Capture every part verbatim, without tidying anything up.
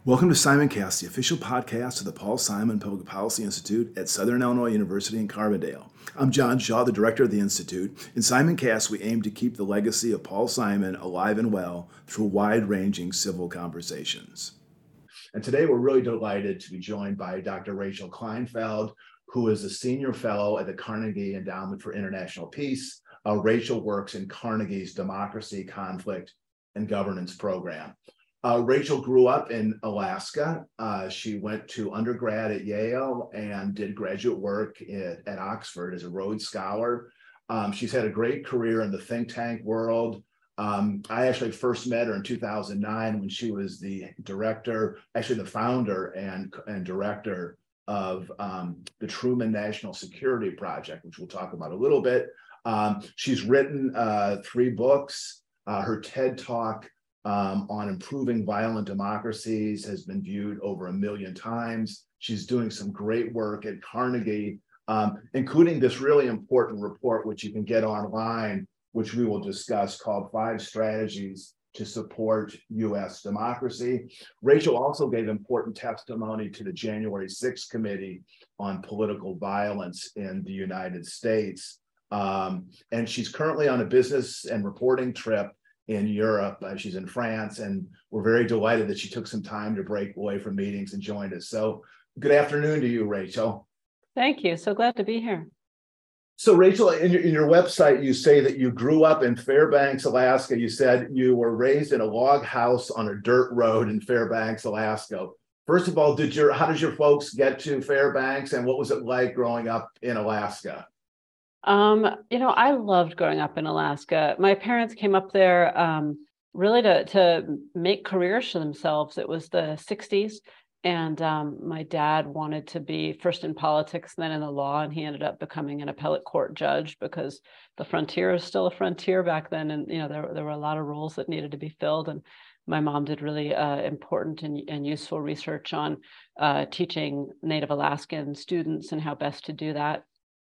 Welcome to Simoncast, the official podcast of the Paul Simon Public Policy Institute at Southern Illinois University in Carbondale. I'm John Shaw, the director of the Institute. In Simoncast, we aim to keep the legacy of Paul Simon alive and well through wide-ranging civil conversations. And today we're really delighted to be joined by Doctor Rachel Kleinfeld, who is a senior fellow at the Carnegie Endowment for International Peace. Uh, Rachel works in Carnegie's Democracy, Conflict, and Governance program. Uh, Rachel grew up in Alaska. Uh, she went to undergrad at Yale and did graduate work at, at Oxford as a Rhodes Scholar. Um, she's had a great career in the think tank world. Um, I actually first met her in two thousand nine when she was the director, actually the founder and, and director of um, the Truman National Security Project, which we'll talk about a little bit. Um, she's written uh, three books. Uh, her TED Talk Um, on improving violent democracies has been viewed over a million times. She's doing some great work at Carnegie, um, including this really important report, which you can get online, which we will discuss, called Five Strategies to Support U S Democracy. Rachel also gave important testimony to the January sixth Committee on Political Violence in the United States. Um, and she's currently on a business and reporting trip in Europe. Uh, she's in France, and we're very delighted that she took some time to break away from meetings and joined us. So good afternoon to you, Rachel. Thank you. So glad to be here. So Rachel, in your, in your website, you say that you grew up in Fairbanks, Alaska. You said you were raised in a log house on a dirt road in Fairbanks, Alaska. First of all, did your how did your folks get to Fairbanks, and what was it like growing up in Alaska? Um, you know, I loved growing up in Alaska. My parents came up there um, really to, to make careers for themselves. It was the sixties, and um, my dad wanted to be first in politics, then in the law, and he ended up becoming an appellate court judge because the frontier is still a frontier back then, and you know there, there were a lot of roles that needed to be filled. And my mom did really uh, important and, and useful research on uh, teaching Native Alaskan students and how best to do that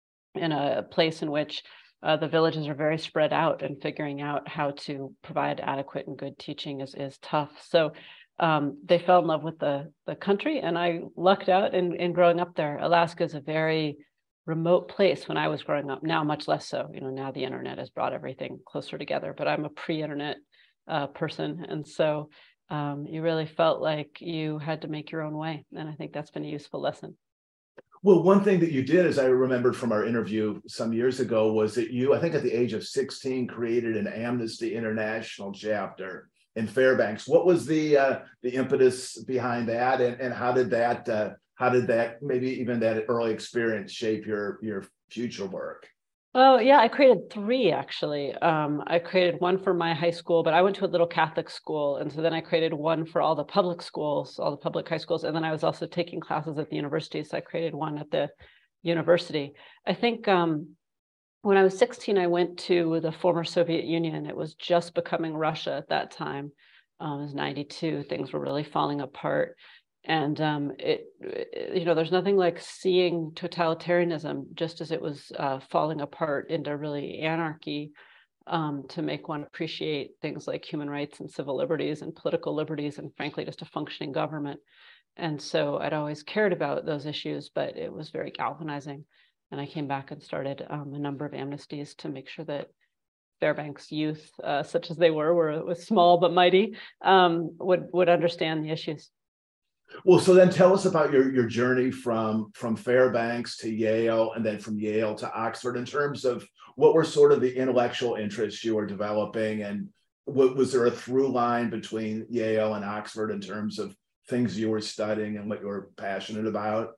in a place in which uh, the villages are very spread out, and figuring out how to provide adequate and good teaching is, is tough. So um, they fell in love with the, the country, and I lucked out in, in growing up there. Alaska is a very remote place when I was growing up, now much less so. You know, now the internet has brought everything closer together, but I'm a pre-internet uh, person. And so um, you really felt like you had to make your own way. And I think that's been a useful lesson. Well, one thing that you did, as I remembered from our interview some years ago, was that you, I think at the age of sixteen, created an Amnesty International chapter in Fairbanks. What was the uh, the impetus behind that, and, and how did that uh, how did that maybe even that early experience shape your your future work? Oh, yeah, I created three, actually. Um, I created one for my high school, but I went to a little Catholic school. And so then I created one for all the public schools, all the public high schools. And then I was also taking classes at the university. So I created one at the university. I think um, when I was sixteen, I went to the former Soviet Union. It was just becoming Russia at that time. Um, it was ninety-two. Things were really falling apart. And um, it, it, you know, there's nothing like seeing totalitarianism just as it was uh, falling apart into really anarchy um, to make one appreciate things like human rights and civil liberties and political liberties, and frankly, just a functioning government. And so I'd always cared about those issues, but it was very galvanizing. And I came back and started um, a number of amnesties to make sure that Fairbanks youth, uh, such as they were, were was small but mighty, um, would would understand the issues. Well, so then tell us about your, your journey from, from Fairbanks to Yale, and then from Yale to Oxford, in terms of what were sort of the intellectual interests you were developing, and what was there a through line between Yale and Oxford in terms of things you were studying and what you were passionate about?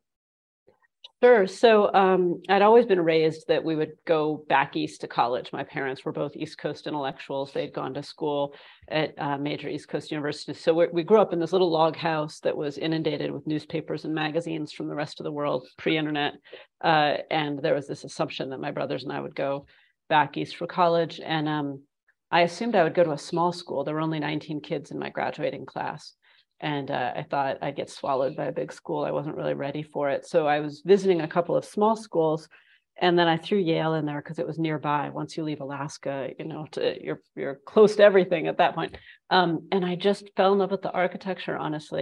Sure. So um, I'd always been raised that we would go back east to college. My parents were both East Coast intellectuals. They'd gone to school at uh, major East Coast universities. So we we grew up in this little log house that was inundated with newspapers and magazines from the rest of the world, pre-internet. Uh, and there was this assumption that my brothers and I would go back east for college. And um, I assumed I would go to a small school. There were only nineteen kids in my graduating class. And uh, I thought I'd get swallowed by a big school. I wasn't really ready for it. So I was visiting a couple of small schools, and then I threw Yale in there because it was nearby. Once you leave Alaska, you know, to, you're you're close to everything at that point. Um, and I just fell in love with the architecture, honestly.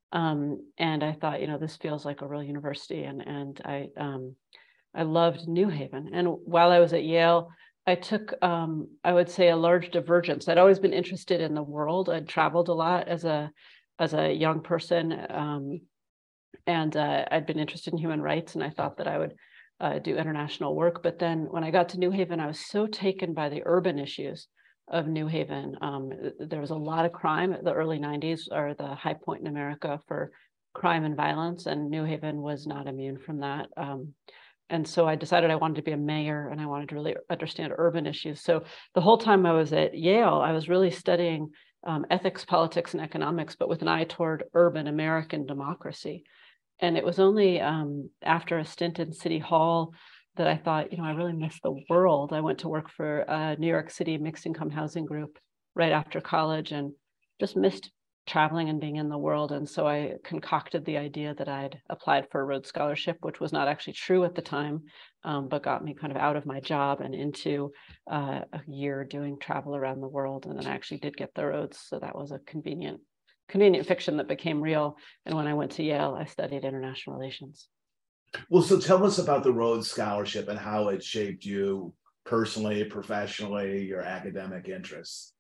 Um, and I thought, you know, this feels like a real university. And, and I, um, I loved New Haven. And while I was at Yale, I took, um, I would say, a large divergence. I'd always been interested in the world. I'd traveled a lot as a, as a young person. Um, and uh, I'd been interested in human rights, and I thought that I would uh, do international work. But then when I got to New Haven, I was so taken by the urban issues of New Haven. Um, there was a lot of crime. The early nineties are the high point in America for crime and violence, and New Haven was not immune from that. Um, and so I decided I wanted to be a mayor, and I wanted to really understand urban issues. So the whole time I was at Yale, I was really studying um, ethics, politics, and economics, but with an eye toward urban American democracy. And it was only um, after a stint in City Hall that I thought, you know, I really miss the world. I went to work for a New York City mixed income housing group right after college, and just missed traveling and being in the world. And so I concocted the idea that I'd applied for a Rhodes Scholarship, which was not actually true at the time, um, but got me kind of out of my job and into uh, a year doing travel around the world. And then I actually did get the Rhodes. So that was a convenient, convenient fiction that became real. And when I went to Yale, I studied international relations. Well, so tell us about the Rhodes Scholarship and how it shaped you personally, professionally, your academic interests.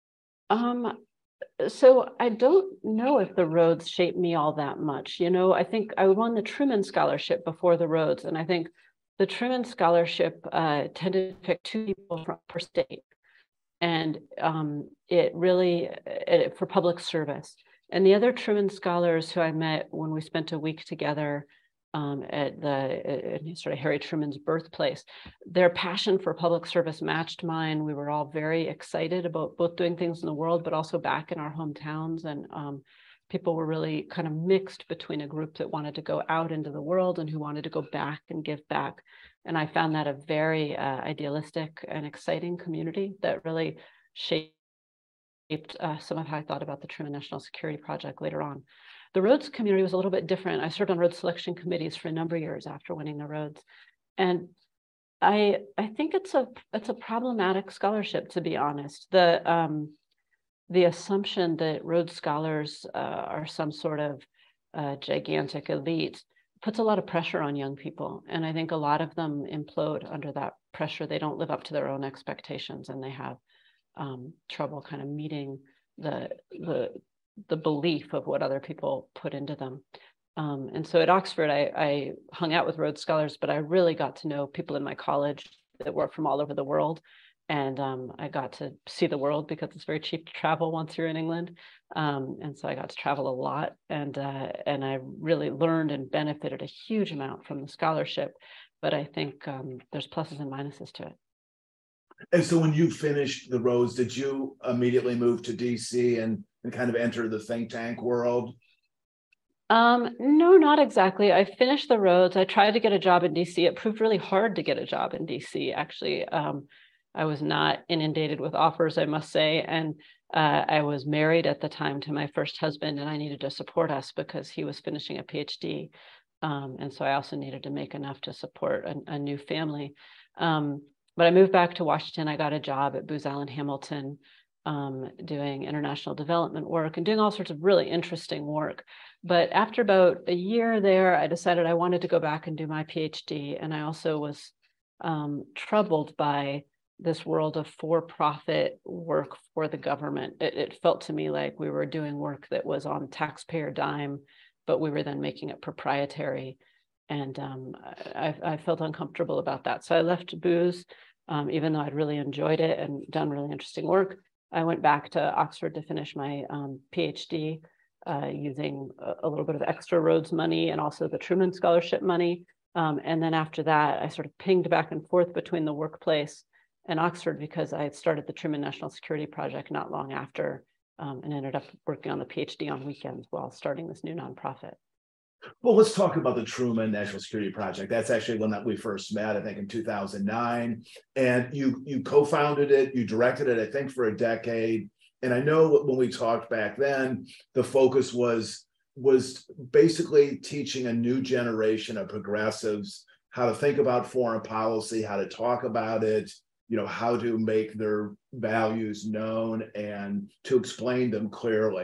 Um, so I don't know if the Rhodes shaped me all that much. You know, I think I won the Truman Scholarship before the Rhodes, and I think the Truman Scholarship uh, tended to pick two people from per state, and um, it really it, for public service. And the other Truman Scholars who I met when we spent a week together um, at the uh, sort of Harry Truman's birthplace, their passion for public service matched mine. We were all very excited about both doing things in the world, but also back in our hometowns. And um, people were really kind of mixed between a group that wanted to go out into the world and who wanted to go back and give back. And I found that a very uh, idealistic and exciting community that really shaped uh, some of how I thought about the Truman National Security Project later on. The Rhodes community was a little bit different. I served on Rhodes selection committees for a number of years after winning the Rhodes. And I, I think it's a, it's a problematic scholarship, to be honest. The, um, the assumption that Rhodes Scholars uh, are some sort of uh, gigantic elite puts a lot of pressure on young people. And I think a lot of them implode under that pressure. They don't live up to their own expectations, and they have um, trouble kind of meeting the, the, the belief of what other people put into them. Um, and so at Oxford, I, I hung out with Rhodes Scholars, but I really got to know people in my college that were from all over the world. And um, I got to see the world because it's very cheap to travel once you're in England. Um, and so I got to travel a lot, and, uh, and I really learned and benefited a huge amount from the scholarship. But I think um, there's pluses and minuses to it. And so when you finished the Rhodes, did you immediately move to D C and, and kind of enter the think tank world? Um, no, not exactly. I finished the Rhodes. I tried to get a job in D C. It proved really hard to get a job in D C, actually. Um, I was not inundated with offers, I must say. And uh, I was married at the time to my first husband, and I needed to support us because he was finishing a PhD. Um, and so I also needed to make enough to support a, a new family. Um, but I moved back to Washington. I got a job at Booz Allen Hamilton, um, doing international development work and doing all sorts of really interesting work. But after about a year there, I decided I wanted to go back and do my PhD. And I also was um, troubled by this world of for-profit work for the government. It, it felt to me like we were doing work that was on taxpayer dime, but we were then making it proprietary. And um, I, I felt uncomfortable about that. So I left Booz, um, even though I'd really enjoyed it and done really interesting work. I went back to Oxford to finish my um, PhD uh, using a, a little bit of extra Rhodes money and also the Truman Scholarship money. Um, and then after that, I sort of pinged back and forth between the workplace and Oxford because I had started the Truman National Security Project not long after, um, and ended up working on the PhD on weekends while starting this new nonprofit. Well, let's talk about the Truman National Security Project. That's actually one that we first met, I think, in two thousand nine. And you you co-founded it, you directed it, I think, for a decade. And I know when we talked back then, the focus was, was basically teaching a new generation of progressives how to think about foreign policy, how to talk about it, you know, how to make their values known and to explain them clearly.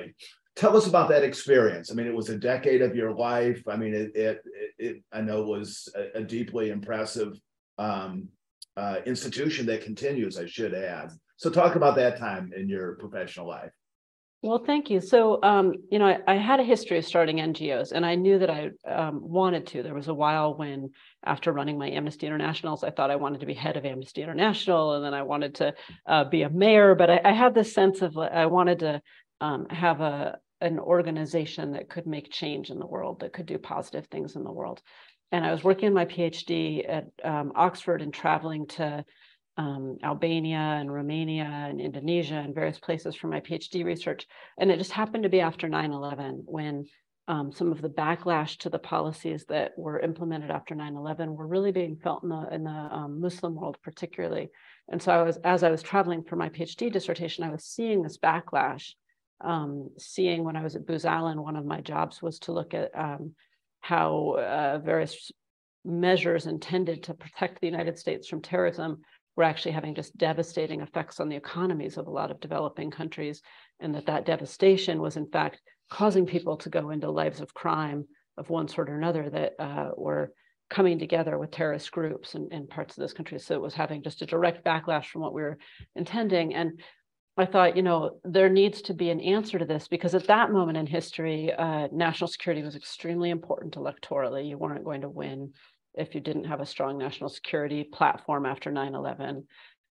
Tell us about that experience. I mean, it was a decade of your life. I mean, it, it, it I know was a, a deeply impressive um, uh, institution that continues, I should add. So talk about that time in your professional life. Well, thank you. So, um, you know, I, I had a history of starting N G Os, and I knew that I um, wanted to. There was a while when, after running my Amnesty Internationals, I thought I wanted to be head of Amnesty International, and then I wanted to uh, be a mayor. But I, I had this sense of I wanted to um, have a an organization that could make change in the world, that could do positive things in the world. And I was working on my PhD at um, Oxford and traveling to Um, Albania and Romania and Indonesia and various places for my PhD research. And it just happened to be after nine eleven when um, some of the backlash to the policies that were implemented after nine eleven were really being felt in the, in the um, Muslim world particularly. And so I was, as I was traveling for my PhD dissertation, I was seeing this backlash, um, seeing when I was at Booz Allen, one of my jobs was to look at um, how uh, various measures intended to protect the United States from terrorism were actually having just devastating effects on the economies of a lot of developing countries, and that that devastation was in fact causing people to go into lives of crime of one sort or another that uh, were coming together with terrorist groups in, in parts of those countries. So it was having just a direct backlash from what we were intending. And I thought, you know, there needs to be an answer to this, because at that moment in history, uh, national security was extremely important electorally. You weren't going to win if you didn't have a strong national security platform after nine eleven,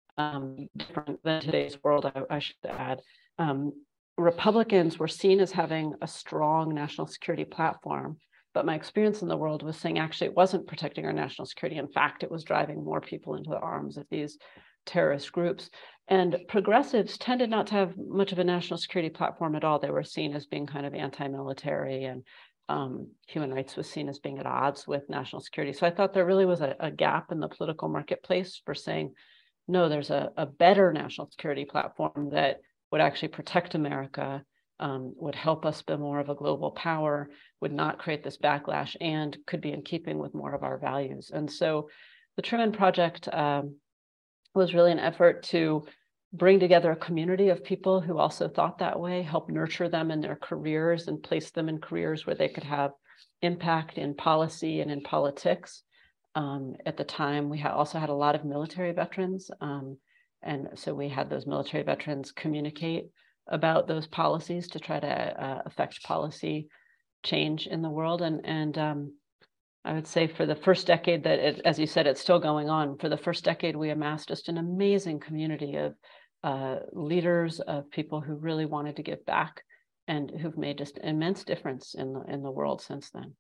um, different than today's world, I, I should add. Um, Republicans were seen as having a strong national security platform, but my experience in the world was saying actually it wasn't protecting our national security. In fact, it was driving more people into the arms of these terrorist groups. And progressives tended not to have much of a national security platform at all. They were seen as being kind of anti-military, and Um, human rights was seen as being at odds with national security. So I thought there really was a, a gap in the political marketplace for saying, no, there's a, a better national security platform that would actually protect America, um, would help us be more of a global power, would not create this backlash, and could be in keeping with more of our values. And so the Truman Project um, was really an effort to bring together a community of people who also thought that way, help nurture them in their careers and place them in careers where they could have impact in policy and in politics. Um, at the time, we ha- also had a lot of military veterans. Um, and so we had those military veterans communicate about those policies to try to uh, affect policy change in the world. And, and um, I would say for the first decade that, it, as you said, it's still going on. For the first decade, we amassed just an amazing community of uh, leaders, of people who really wanted to give back and who've made just immense difference in the, in the world since then.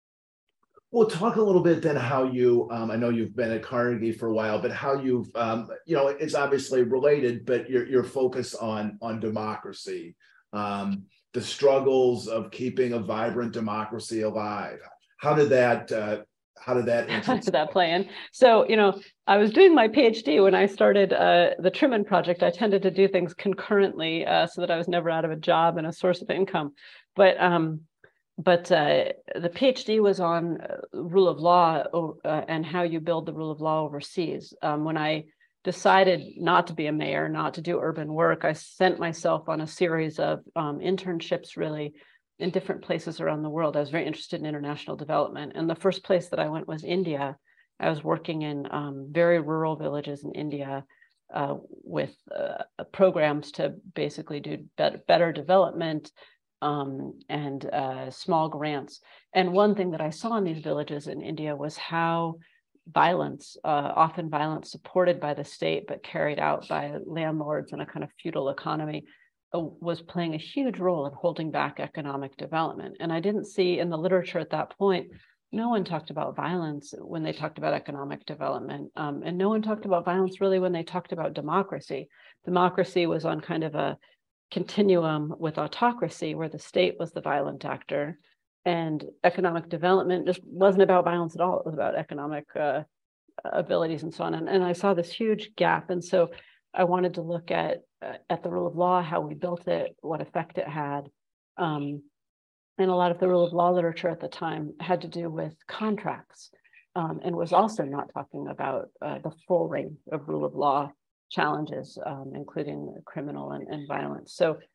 Well, talk a little bit then how you, um, I know you've been at Carnegie for a while, but how you've, um, you know, it's obviously related, but your, your focus on, on democracy, um, the struggles of keeping a vibrant democracy alive. How did that, uh, how did that, how did that play in? So, you know, I was doing my PhD when I started uh, the Truman Project. I tended to do things concurrently uh, so that I was never out of a job and a source of income. But um, but uh, the PhD was on rule of law uh, and how you build the rule of law overseas. Um, when I decided not to be a mayor, not to do urban work, I sent myself on a series of um, internships, really, in different places around the world. I was very interested in international development. And the first place that I went was India. I was working in um, very rural villages in India uh, with uh, programs to basically do better, better development um, and uh, small grants. And one thing that I saw in these villages in India was how violence, uh, often violence supported by the state, but carried out by landlords in a kind of feudal economy, was playing a huge role in holding back economic development. And I didn't see in the literature at that point, no one talked about violence when they talked about economic development. Um, and no one talked about violence really when they talked about democracy. Democracy was on kind of a continuum with autocracy, where the state was the violent actor. And economic development just wasn't about violence at all. It was about economic uh, abilities and so on. And, and I saw this huge gap. And so I wanted to look at uh, at the rule of law, how we built it, what effect it had. Um, and a lot of the rule of law literature at the time had to do with contracts um, and was also not talking about uh, the full range of rule of law challenges, um, including criminal and, and violence. So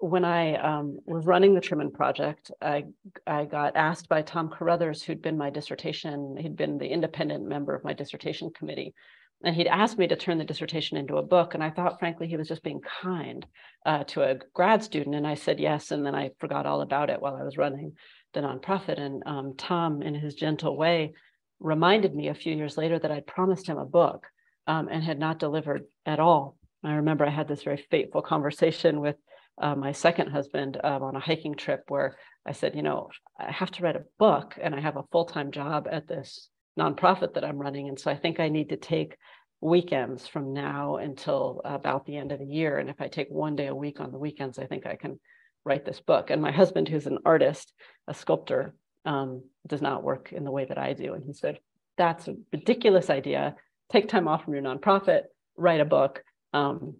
when I um, was running the Truman Project, I, I got asked by Tom Carruthers, who'd been my dissertation, he'd been the independent member of my dissertation committee, and he'd asked me to turn the dissertation into a book. And I thought, frankly, he was just being kind uh, to a grad student. And I said yes, and then I forgot all about it while I was running the nonprofit. And um, Tom, in his gentle way, reminded me a few years later that I'd promised him a book um, and had not delivered at all. I remember I had this very fateful conversation with uh, my second husband um, on a hiking trip where I said, you know, I have to write a book and I have a full-time job at this nonprofit that I'm running. And so I think I need to take weekends from now until about the end of the year. And if I take one day a week on the weekends, I think I can write this book. And my husband, who's an artist, a sculptor, um, does not work in the way that I do. And he said, that's a ridiculous idea. Take time off from your nonprofit, write a book. Um,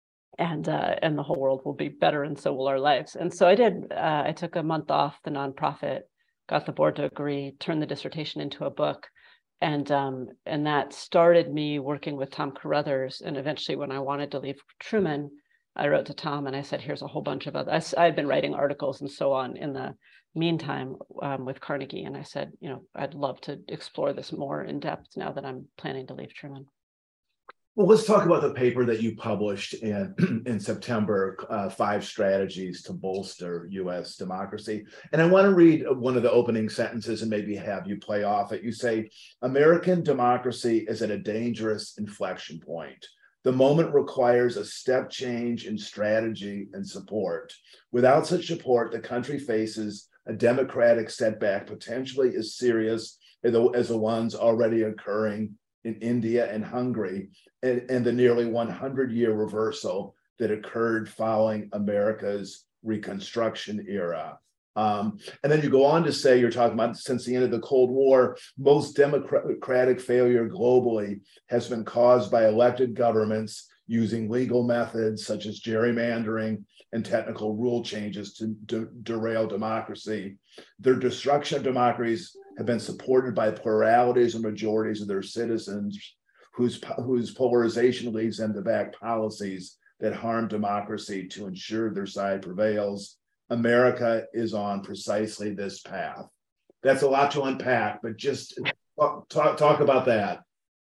and uh, and the whole world will be better, and so will our lives. And so I did. Uh, I took a month off the nonprofit, got the board to agree, turned the dissertation into a book, and um, and that started me working with Tom Carruthers. And eventually, when I wanted to leave Truman, I wrote to Tom and I said, "Here's a whole bunch of other." I, I had been writing articles and so on in the meantime um, with Carnegie, and I said, "You know, I'd love to explore this more in depth now that I'm planning to leave Truman." Well, let's talk about the paper that you published in, in September, uh, Five Strategies to Bolster U S Democracy. And I want to read one of the opening sentences and maybe have you play off it. You say, American democracy is at a dangerous inflection point. The moment requires a step change in strategy and support. Without such support, the country faces a democratic setback potentially as serious as the, as the ones already occurring in India and Hungary, and, and the nearly one hundred year reversal that occurred following America's Reconstruction era. Um, and then you go on to say, you're talking about since the end of the Cold War, most democratic failure globally has been caused by elected governments using legal methods such as gerrymandering and technical rule changes to de- derail democracy. Their destruction of democracies have been supported by pluralities and majorities of their citizens whose, whose polarization leads them to back policies that harm democracy to ensure their side prevails. America is on precisely this path. That's a lot to unpack, but just talk, talk, talk about that.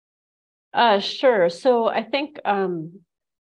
Uh, sure. So I think um,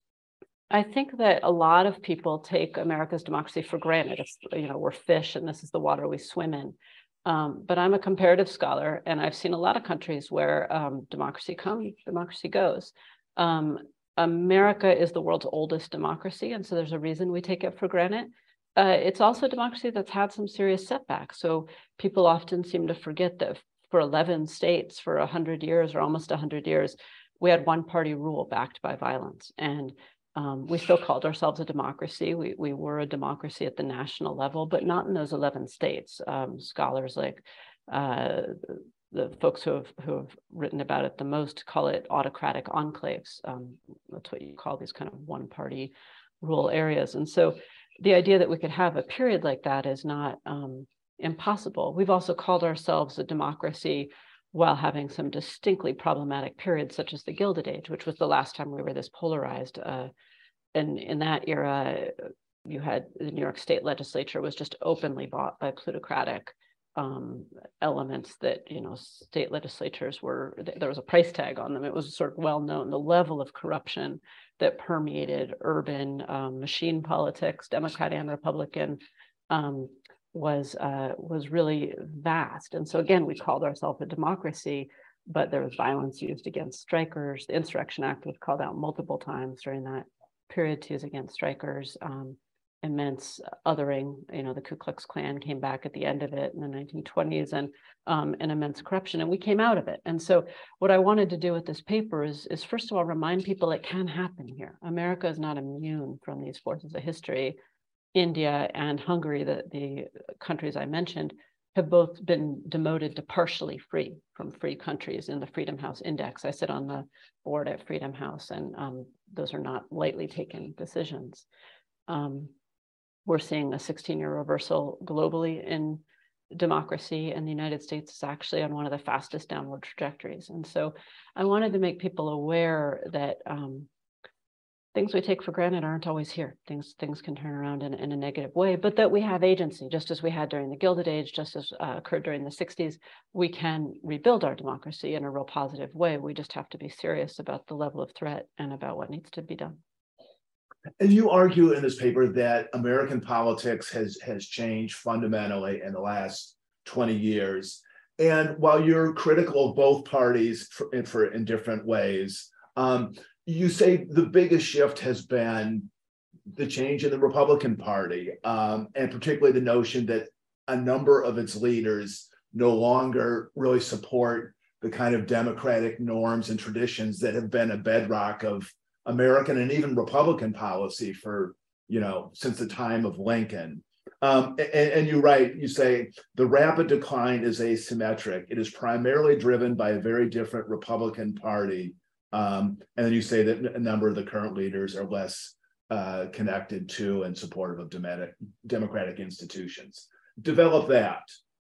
I think that a lot of people take America's democracy for granted. It's, you know, we're fish and this is the water we swim in. Um, but I'm a comparative scholar, and I've seen a lot of countries where um, democracy comes, democracy goes. Um, America is the world's oldest democracy, and so there's a reason we take it for granted. Uh, it's also a democracy that's had some serious setbacks. So people often seem to forget that for eleven states, for one hundred years or almost one hundred years, we had one-party rule backed by violence. And um, we still called ourselves a democracy. We, we were a democracy at the national level, but not in those eleven states. Um, scholars like uh, the folks who have, who have written about it the most call it autocratic enclaves. Um, that's what you call these kind of one-party rule areas. And so the idea that we could have a period like that is not um, impossible. We've also called ourselves a democracy while having some distinctly problematic periods, such as the Gilded Age, which was the last time we were this polarized. Uh, and in that era, you had the New York State legislature was just openly bought by plutocratic um, elements that, you know, state legislatures were, there was a price tag on them. It was sort of well known, the level of corruption that permeated urban um, machine politics, Democrat and Republican, um, was uh, was really vast. And so again, we called ourselves a democracy, but there was violence used against strikers. The Insurrection Act was called out multiple times during that period to use against strikers. Um, immense othering, you know, the Ku Klux Klan came back at the end of it in the nineteen twenties, and um, an immense corruption, and we came out of it. And so what I wanted to do with this paper is, is first of all, remind people it can happen here. America is not immune from these forces of history. India and Hungary, the, the countries I mentioned, have both been demoted to partially free from free countries in the Freedom House Index. I sit on the board at Freedom House, and um, those are not lightly taken decisions. Um, we're seeing a sixteen year reversal globally in democracy, and the United States is actually on one of the fastest downward trajectories. And so I wanted to make people aware that um, things we take for granted aren't always here. Things things can turn around in, in a negative way, but that we have agency, just as we had during the Gilded Age, just as uh, occurred during the sixties, we can rebuild our democracy in a real positive way. We just have to be serious about the level of threat and about what needs to be done. And you argue in this paper that American politics has, has changed fundamentally in the last twenty years. And while you're critical of both parties for, for in different ways, um, you say the biggest shift has been the change in the Republican Party, um, and particularly the notion that a number of its leaders no longer really support the kind of democratic norms and traditions that have been a bedrock of American and even Republican policy for, you know, since the time of Lincoln. Um, and, and you write, you say, the rapid decline is asymmetric. It is primarily driven by a very different Republican Party. Um, and then you say that a number of the current leaders are less uh, connected to and supportive of democratic, democratic institutions. Develop that.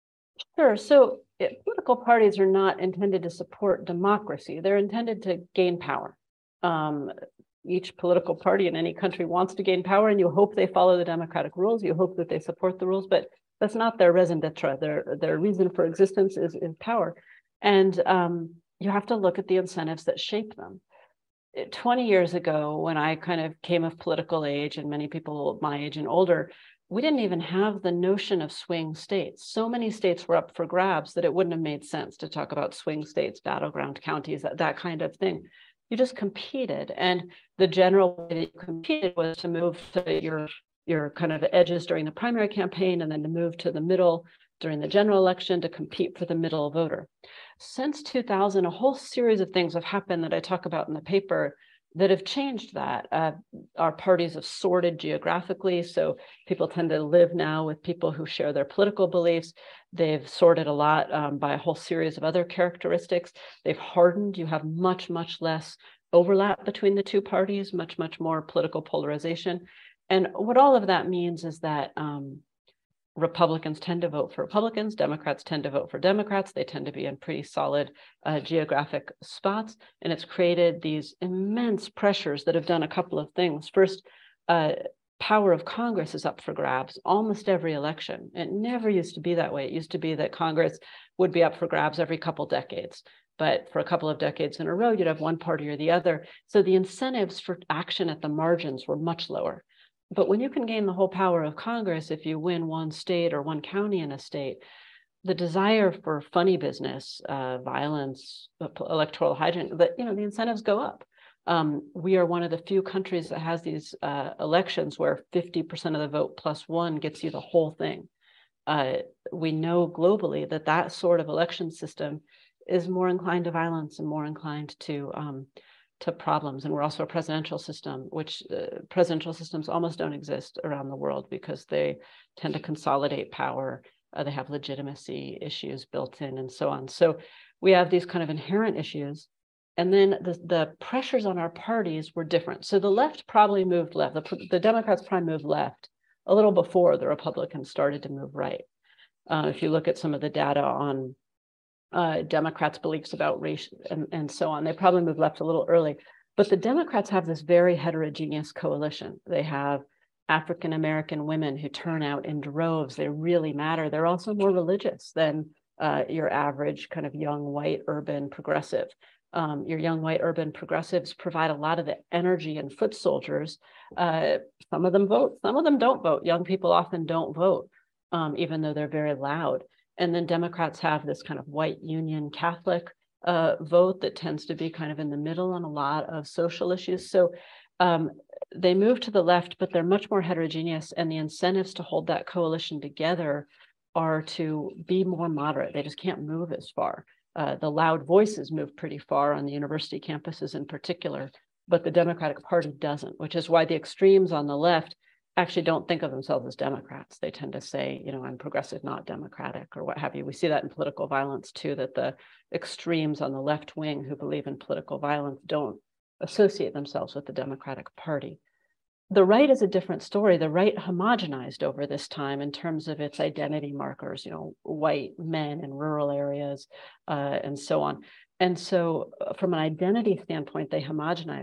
Sure. So it, political parties are not intended to support democracy. They're intended to gain power. Um, each political party in any country wants to gain power, and you hope they follow the democratic rules. You hope that they support the rules, but that's not their raison d'etre. Their, their reason for existence is, is power. And um, you have to look at the incentives that shape them. twenty years ago, when I kind of came of political age, and many people my age and older, we didn't even have the notion of swing states. So many states were up for grabs that it wouldn't have made sense to talk about swing states, battleground counties, that, that kind of thing. You just competed. And the general way that you competed was to move to your, your kind of edges during the primary campaign, and then to move to the middle during the general election to compete for the middle voter. Since two thousand, a whole series of things have happened that I talk about in the paper that have changed that. Uh, our parties have sorted geographically, so people tend to live now with people who share their political beliefs. They've sorted a lot um, by a whole series of other characteristics. They've hardened. You have much, much less overlap between the two parties, much, much more political polarization. And what all of that means is that um, Republicans tend to vote for Republicans, Democrats tend to vote for Democrats. They tend to be in pretty solid uh, geographic spots. And it's created these immense pressures that have done a couple of things. First, uh, power of Congress is up for grabs almost every election. It never used to be that way. It used to be that Congress would be up for grabs every couple decades. But for a couple of decades in a row, you'd have one party or the other. So the incentives for action at the margins were much lower. But when you can gain the whole power of Congress, if you win one state or one county in a state, the desire for funny business, uh, violence, electoral hijinks, that, you know, the incentives go up. Um, we are one of the few countries that has these uh, elections where fifty percent of the vote plus one gets you the whole thing. Uh, we know globally that that sort of election system is more inclined to violence and more inclined to um, to problems. And we're also a presidential system, which uh, presidential systems almost don't exist around the world because they tend to consolidate power. Uh, they have legitimacy issues built in and so on. So we have these kind of inherent issues. And then the, the pressures on our parties were different. So the left probably moved left. The, the Democrats probably moved left a little before the Republicans started to move right. Uh, if you look at some of the data on Uh, Democrats' beliefs about race and, and so on, they probably moved left a little early. But the Democrats have this very heterogeneous coalition. They have African-American women who turn out in droves. They really matter. They're also more religious than uh, your average kind of young, white, urban progressive. Um, your young, white, urban progressives provide a lot of the energy and foot soldiers. Uh, some of them vote, some of them don't vote. Young people often don't vote, um, even though they're very loud. And then Democrats have this kind of white Union Catholic uh, vote that tends to be kind of in the middle on a lot of social issues. So um, they move to the left, but they're much more heterogeneous. And the incentives to hold that coalition together are to be more moderate. They just can't move as far. Uh, the loud voices move pretty far on the university campuses in particular, but the Democratic Party doesn't, which is why the extremes on the left actually don't think of themselves as Democrats. They tend to say, you know, I'm progressive, not democratic, or what have you. We see that in political violence too, that the extremes on the left wing who believe in political violence don't associate themselves with the Democratic Party. The right is a different story. The right homogenized over this time in terms of its identity markers, you know, white men in rural areas uh, and so on. And so from an identity standpoint, they homogenized.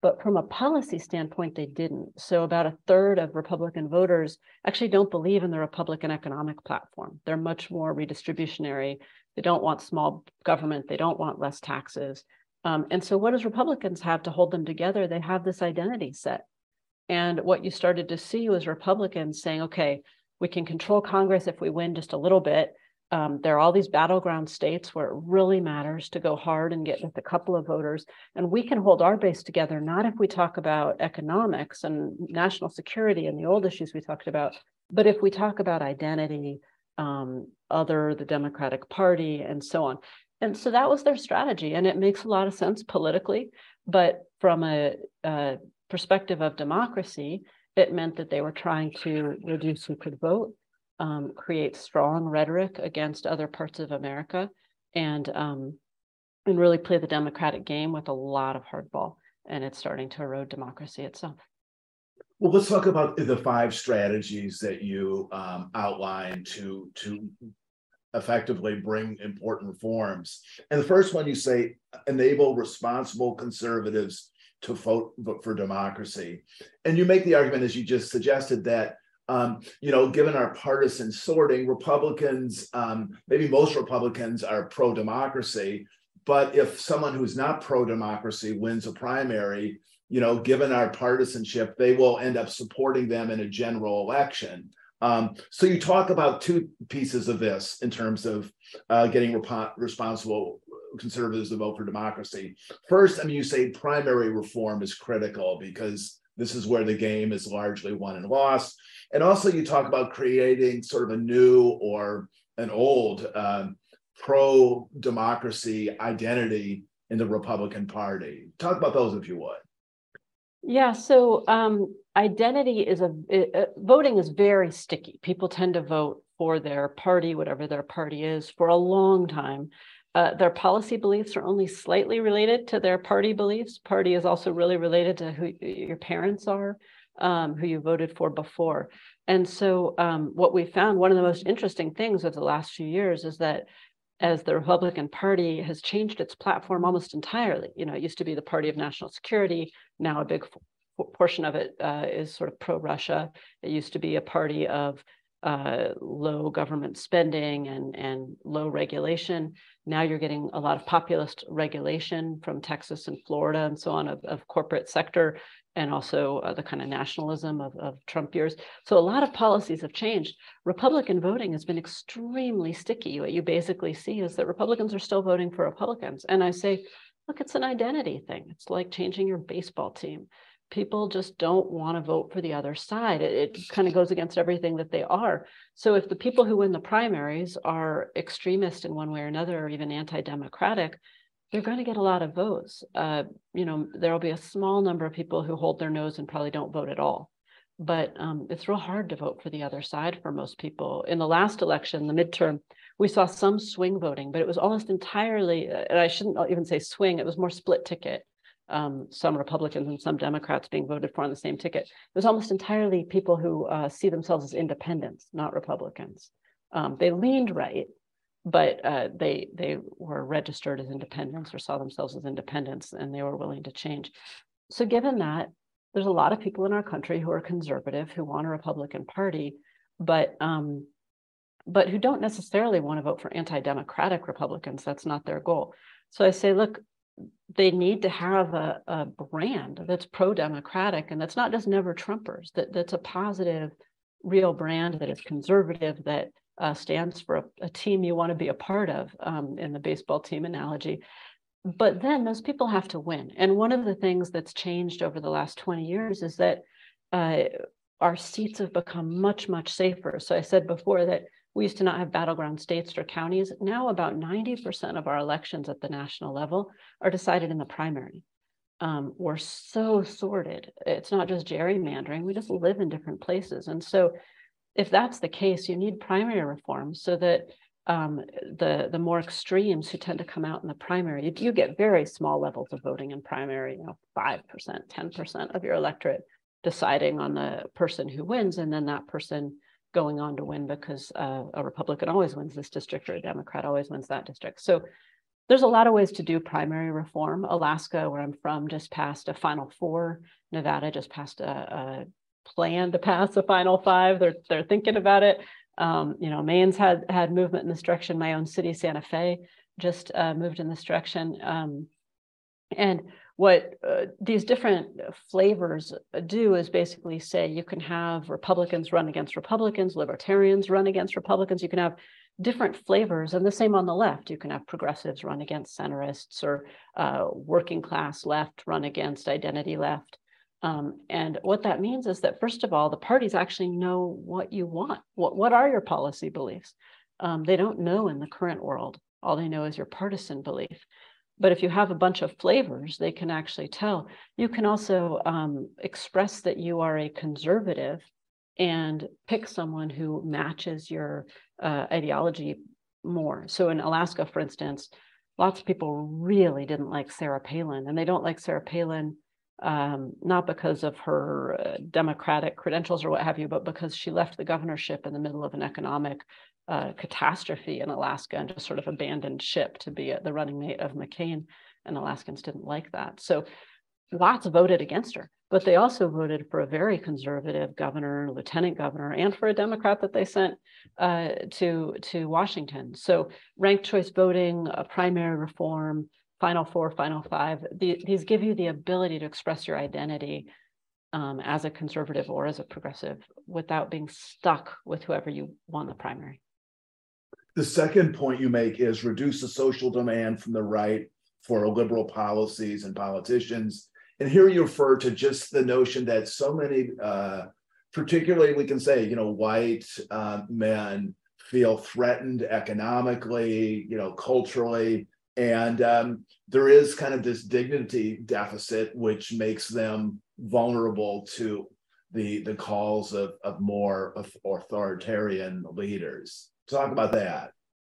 But from a policy standpoint, they didn't. So about a third of Republican voters actually don't believe in the Republican economic platform. They're much more redistributionary. They don't want small government. They don't want less taxes. Um, and so what does Republicans have to hold them together? They have this identity set. And what you started to see was Republicans saying, okay, we can control Congress if we win just a little bit. Um, there are all these battleground states where it really matters to go hard and get with a couple of voters. And we can hold our base together, not if we talk about economics and national security and the old issues we talked about, but if we talk about identity, um, other, the Democratic Party, and so on. And so that was their strategy. And it makes a lot of sense politically, but from a, a perspective of democracy, it meant that they were trying to reduce who could vote, um, create strong rhetoric against other parts of America, and um, and really play the Democratic game with a lot of hardball. And it's starting to erode democracy itself. Well, let's talk about the five strategies that you um, outlined to to effectively bring important reforms. And the first one, you say, enable responsible conservatives to vote, vote for democracy. And you make the argument, as you just suggested, that um, you know, given our partisan sorting, Republicans, um, maybe most Republicans are pro-democracy, but if someone who's not pro-democracy wins a primary, you know, given our partisanship, they will end up supporting them in a general election. Um, so you talk about two pieces of this in terms of uh, getting rep- responsible conservatives to vote for democracy. First, I mean, you say primary reform is critical because this is where the game is largely won and lost. And also you talk about creating sort of a new or an old um, pro-democracy identity in the Republican Party. Talk about those if you would. Yeah, so um, identity is a, it, uh, voting is very sticky. People tend to vote for their party, whatever their party is, for a long time. Uh, their policy beliefs are only slightly related to their party beliefs. Party is also really related to who your parents are, um, who you voted for before. And so um, what we found, one of the most interesting things of the last few years is that as the Republican Party has changed its platform almost entirely. You know, it used to be the party of national security. Now a big f- portion of it uh, is sort of pro-Russia. It used to be a party of uh, low government spending and, and low regulation. Now you're getting a lot of populist regulation from Texas and Florida and so on of, of corporate sector, and also uh, the kind of nationalism of, of Trump years. So a lot of policies have changed. Republican voting has been extremely sticky. What you basically see is that Republicans are still voting for Republicans. And I say, look, it's an identity thing. It's like changing your baseball team. People just don't want to vote for the other side. It, it kind of goes against everything that they are. So if the people who win the primaries are extremist in one way or another, or even anti-democratic, they're going to get a lot of votes. Uh, you know, there will be a small number of people who hold their nose and probably don't vote at all. But um, it's real hard to vote for the other side for most people. In the last election, the midterm, we saw some swing voting, but it was almost entirely, and I shouldn't even say swing, it was more split ticket. Um, some Republicans and some Democrats being voted for on the same ticket. It was almost entirely people who uh, see themselves as independents, not Republicans. Um, they leaned right, but uh, they they were registered as independents or saw themselves as independents, and they were willing to change. So given that, there's a lot of people in our country who are conservative, who want a Republican Party, but um, but who don't necessarily want to vote for anti-democratic Republicans. That's not their goal. So I say, look, they need to have a, a brand that's pro-democratic, and that's not just never Trumpers, that, that's a positive, real brand that is conservative, that uh, stands for a, a team you want to be a part of, um, in the baseball team analogy. But then those people have to win. And one of the things that's changed over the last twenty years is that uh, our seats have become much, much safer. So I said before that we used to not have battleground states or counties. Now about ninety percent of our elections at the national level are decided in the primary. Um, we're so sorted. It's not just gerrymandering. We just live in different places. And so if that's the case, you need primary reform so that um, the, the more extremes who tend to come out in the primary, you, you get very small levels of voting in primary, you know, five percent, ten percent of your electorate deciding on the person who wins, and then that person going on to win because uh, a Republican always wins this district or a Democrat always wins that district. So there's a lot of ways to do primary reform. Alaska, where I'm from, just passed a Final Four. Nevada just passed a, a plan to pass a Final Five. They're they're thinking about it. Um, you know, Maine's had had movement in this direction. My own city, Santa Fe, just uh, moved in this direction. Um, and what uh, these different flavors do is basically say you can have Republicans run against Republicans, libertarians run against Republicans. You can have different flavors, and the same on the left. You can have progressives run against centrists, or uh, working class left run against identity left. Um, and what that means is that, first of all, the parties actually know what you want. What, what are your policy beliefs? Um, they don't know in the current world. All they know is your partisan belief. But if you have a bunch of flavors, they can actually tell. You can also um, express that you are a conservative and pick someone who matches your uh, ideology more. So in Alaska, for instance, lots of people really didn't like Sarah Palin, and they don't like Sarah Palin um, not because of her uh, Democratic credentials or what have you, but because she left the governorship in the middle of an economic uh, catastrophe in Alaska and just sort of abandoned ship to be the running mate of McCain, and Alaskans didn't like that. So lots voted against her, but they also voted for a very conservative governor, lieutenant governor, and for a Democrat that they sent uh, to, to Washington. So ranked choice voting, a primary reform, Final Four, Final Five, the, these give you the ability to express your identity um, as a conservative or as a progressive without being stuck with whoever you won the primary. The second point you make is reduce the social demand from the right for liberal policies and politicians. And here you refer to just the notion that so many, uh, particularly we can say, you know, white uh, men feel threatened economically, you know, culturally. And um, there is kind of this dignity deficit, which makes them vulnerable to the, the calls of, of more authoritarian leaders. Talk about that.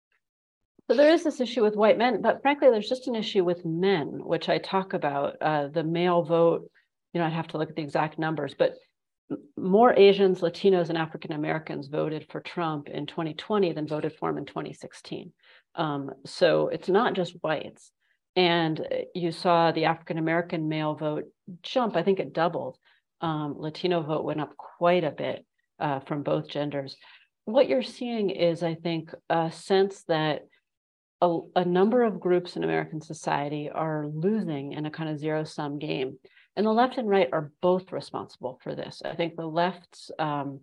So there is this issue with white men, but frankly, there's just an issue with men, which I talk about. Uh, the male vote, you know, I'd have to look at the exact numbers, but more Asians, Latinos, and African Americans voted for Trump in twenty twenty than voted for him in twenty sixteen. Um, so it's not just whites. And you saw the African American male vote jump. I think it doubled. Um, Latino vote went up quite a bit uh, from both genders. What you're seeing is, I think, a sense that a, a number of groups in American society are losing in a kind of zero-sum game. And the left and right are both responsible for this. I think the left's um,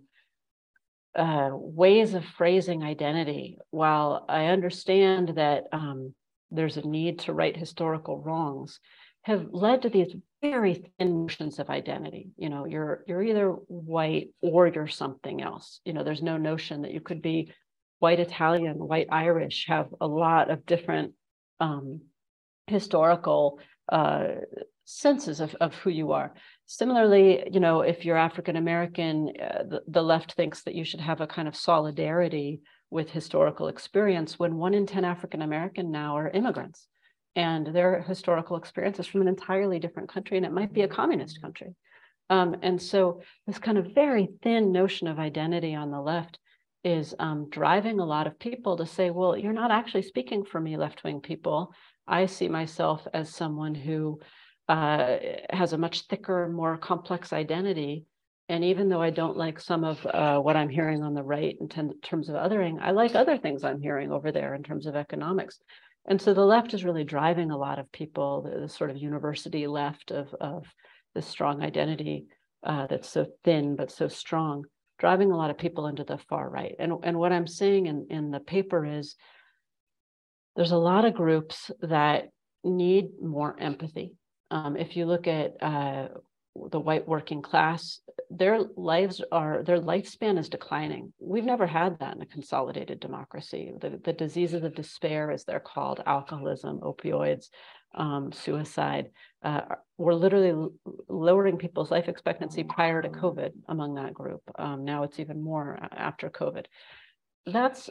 uh, ways of phrasing identity, while I understand that um, there's a need to right historical wrongs, have led to these very thin notions of identity. You know, you're you're either white or you're something else. You know, there's no notion that you could be white Italian, white Irish, have a lot of different um, historical uh, senses of, of who you are. Similarly, you know, if you're African American, uh, the, the left thinks that you should have a kind of solidarity with historical experience, when one in ten African American now are immigrants, and their historical experience is from an entirely different country, and it might be a communist country. Um, and so this kind of very thin notion of identity on the left is um, driving a lot of people to say, well, you're not actually speaking for me, left-wing people. I see myself as someone who uh, has a much thicker, more complex identity. And even though I don't like some of uh, what I'm hearing on the right in ten- terms of othering, I like other things I'm hearing over there in terms of economics. And so the left is really driving a lot of people, the, the sort of university left of, of this strong identity uh, that's so thin but so strong, driving a lot of people into the far right. And, and what I'm saying in, in the paper is there's a lot of groups that need more empathy. Um, if you look at uh, the white working class, their lives are, their lifespan is declining. We've never had that in a consolidated democracy. The, the diseases of despair, as they're called, alcoholism, opioids, um, suicide, uh, we're literally lowering people's life expectancy prior to COVID among that group. Um, now it's even more after COVID. That's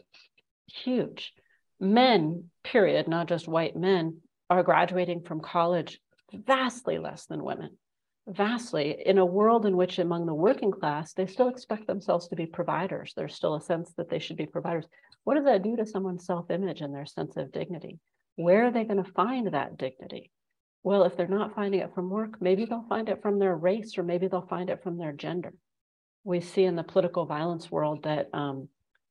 huge. Men, period, not just white men, are graduating from college vastly less than women. Vastly, in a world in which among the working class, they still expect themselves to be providers. There's still a sense that they should be providers. What does that do to someone's self-image and their sense of dignity? where are they going to find that dignity? Well, if they're not finding it from work, maybe they'll find it from their race, or maybe they'll find it from their gender. We see in the political violence world that um,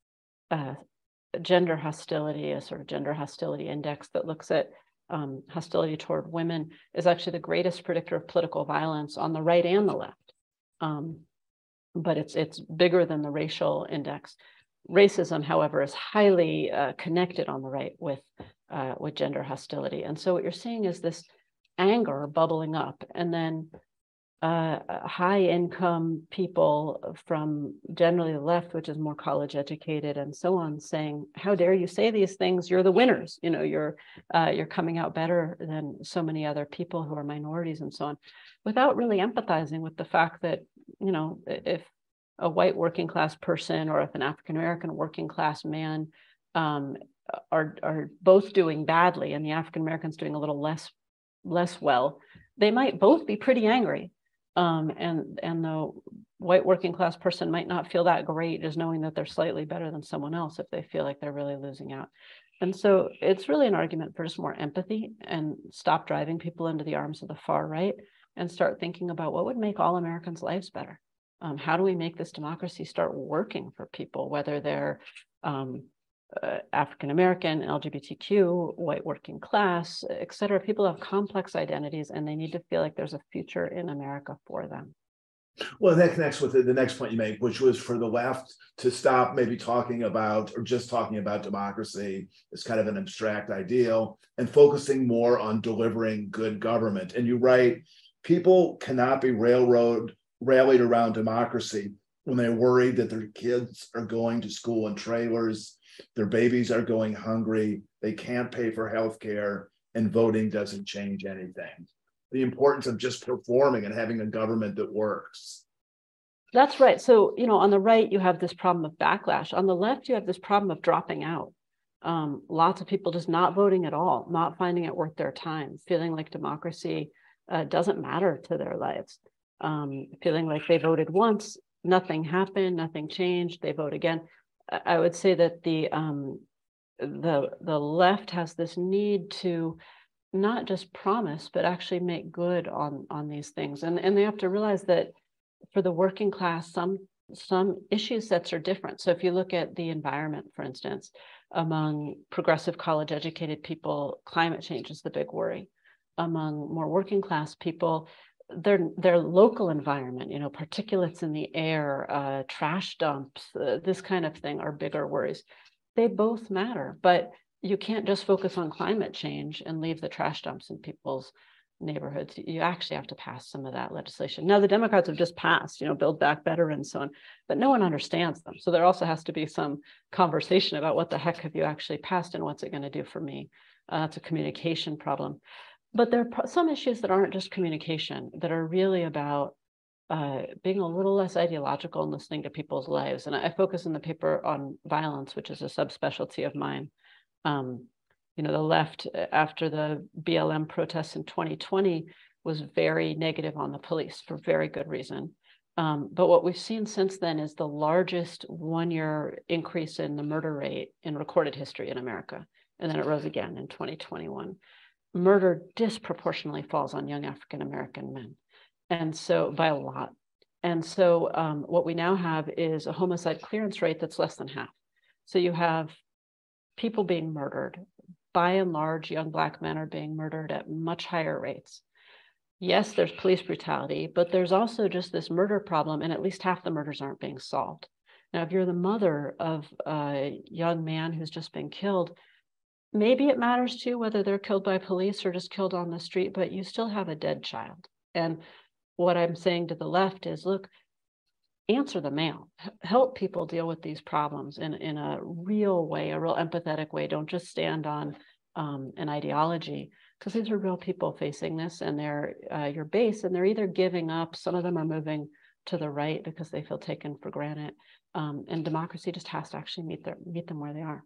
uh, gender hostility, a sort of gender hostility index that looks at um, hostility toward women, is actually the greatest predictor of political violence on the right and the left. Um, but it's it's bigger than the racial index. Racism, however, is highly uh, connected on the right with uh, with gender hostility. And so what you're seeing is this anger bubbling up, and then uh, high income people from generally the left, which is more college educated and so on, saying, how dare you say these things? You're the winners. You know, you're uh, you're coming out better than so many other people who are minorities and so on, without really empathizing with the fact that, you know, if a white working class person or if an African American working class man um, are are both doing badly and the African American's doing a little less less well, they might both be pretty angry. Um, and, and the white working class person might not feel that great just knowing that they're slightly better than someone else if they feel like they're really losing out. And so it's really an argument for just more empathy and stop driving people into the arms of the far right and start thinking about what would make all Americans' lives better. Um, how do we make this democracy start working for people, whether they're um, Uh, African American, L G B T Q, white working class, et cetera. People have complex identities and they need to feel like there's a future in America for them. Well, that connects with the next point you made, which was for the left to stop maybe talking about or just talking about democracy as kind of an abstract ideal and focusing more on delivering good government. And you write, people cannot be railroad rallied around democracy when they're worried that their kids are going to school in trailers, their babies are going hungry, they can't pay for health care, and voting doesn't change anything. The importance of just performing and having a government that works. That's right. So, you know, on the right, you have this problem of backlash. On the left, you have this problem of dropping out. Um, lots of people just not voting at all, not finding it worth their time, feeling like democracy uh, doesn't matter to their lives, um, feeling like they voted once, nothing happened, nothing changed, they vote again. I would say that the um, the the left has this need to not just promise, but actually make good on on these things, and and they have to realize that for the working class, some some issue sets are different. So if you look at the environment, for instance, among progressive college educated people, climate change is the big worry. Among more working class people, their their local environment, you know, particulates in the air, uh, trash dumps, uh, this kind of thing are bigger worries. They both matter, but you can't just focus on climate change and leave the trash dumps in people's neighborhoods. You actually have to pass some of that legislation. Now, the Democrats have just passed, you know, Build Back Better and so on, but no one understands them. So there also has to be some conversation about what the heck have you actually passed and what's it going to do for me. Uh, it's a communication problem. But there are some issues that aren't just communication, that are really about uh, being a little less ideological and listening to people's lives. And I focus in the paper on violence, which is a subspecialty of mine. Um, you know, the left, after the B L M protests in twenty twenty, was very negative on the police for very good reason. Um, but what we've seen since then is the largest one-year increase in the murder rate in recorded history in America. And then it rose again in twenty twenty-one. Murder disproportionately falls on young African American men, and so by a lot. And so um, what we now have is a homicide clearance rate that's less than half. So you have people being murdered. By and large, young Black men are being murdered at much higher rates. Yes, there's police brutality, but there's also just this murder problem, and at least half the murders aren't being solved. Now, if you're the mother of a young man who's just been killed, maybe it matters too whether they're killed by police or just killed on the street, but you still have a dead child. And what I'm saying to the left is, look, answer the mail. Help people deal with these problems in, in a real way, a real empathetic way. Don't just stand on um, an ideology, because these are real people facing this, and they're uh, your base, and they're either giving up. Some of them are moving to the right because they feel taken for granted. Um, and democracy just has to actually meet their meet them where they are.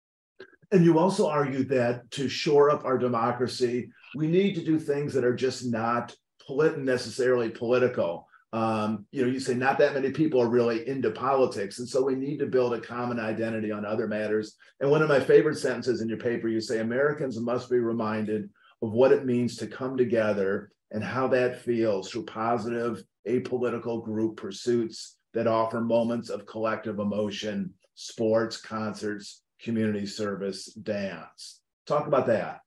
And you also argue that to shore up our democracy, we need to do things that are just not polit- necessarily political, Um, you know, you say not that many people are really into politics. And so we need to build a common identity on other matters. And one of my favorite sentences in your paper, you say, Americans must be reminded of what it means to come together and how that feels through positive, apolitical group pursuits that offer moments of collective emotion, sports, concerts, community service, dance. Talk about that.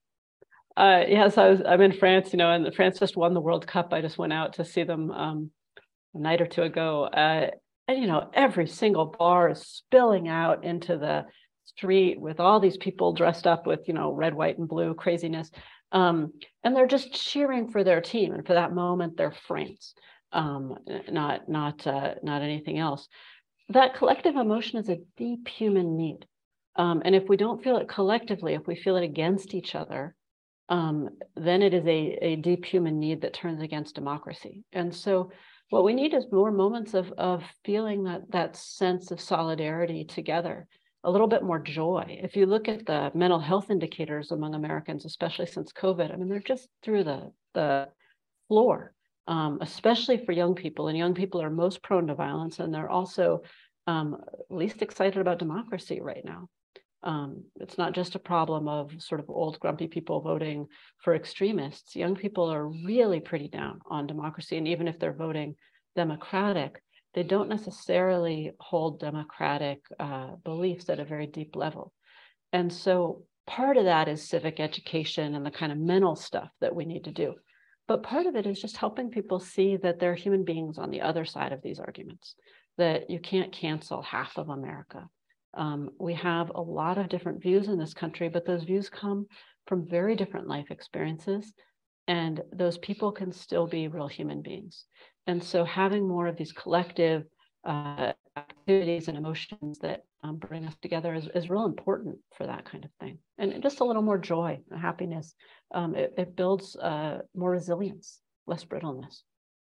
Uh, yes, I was, I'm in France, you know, and France just won the World Cup. I just went out to see them um, a night or two ago. Uh, and, you know, every single bar is spilling out into the street with all these people dressed up with, you know, red, white, and blue craziness. Um, and they're just cheering for their team. And for that moment, they're France, um, not, not, uh, not anything else. That collective emotion is a deep human need. Um, and if we don't feel it collectively, if we feel it against each other, um, then it is a, a deep human need that turns against democracy. And so what we need is more moments of, of feeling that, that sense of solidarity together, a little bit more joy. If you look at the mental health indicators among Americans, especially since COVID, I mean, they're just through the, the floor, um, especially for young people. And young people are most prone to violence, and they're also um, least excited about democracy right now. Um, it's not just a problem of sort of old grumpy people voting for extremists. Young people are really pretty down on democracy. And even if they're voting Democratic, they don't necessarily hold democratic uh, beliefs at a very deep level. And so part of that is civic education and the kind of mental stuff that we need to do. But part of it is just helping people see that there are human beings on the other side of these arguments, that you can't cancel half of America. Um, we have a lot of different views in this country, but those views come from very different life experiences, and those people can still be real human beings. And so having more of these collective uh, activities and emotions that um, bring us together is, is real important for that kind of thing. And just a little more joy, happiness, um, it, it builds uh, more resilience, less brittleness.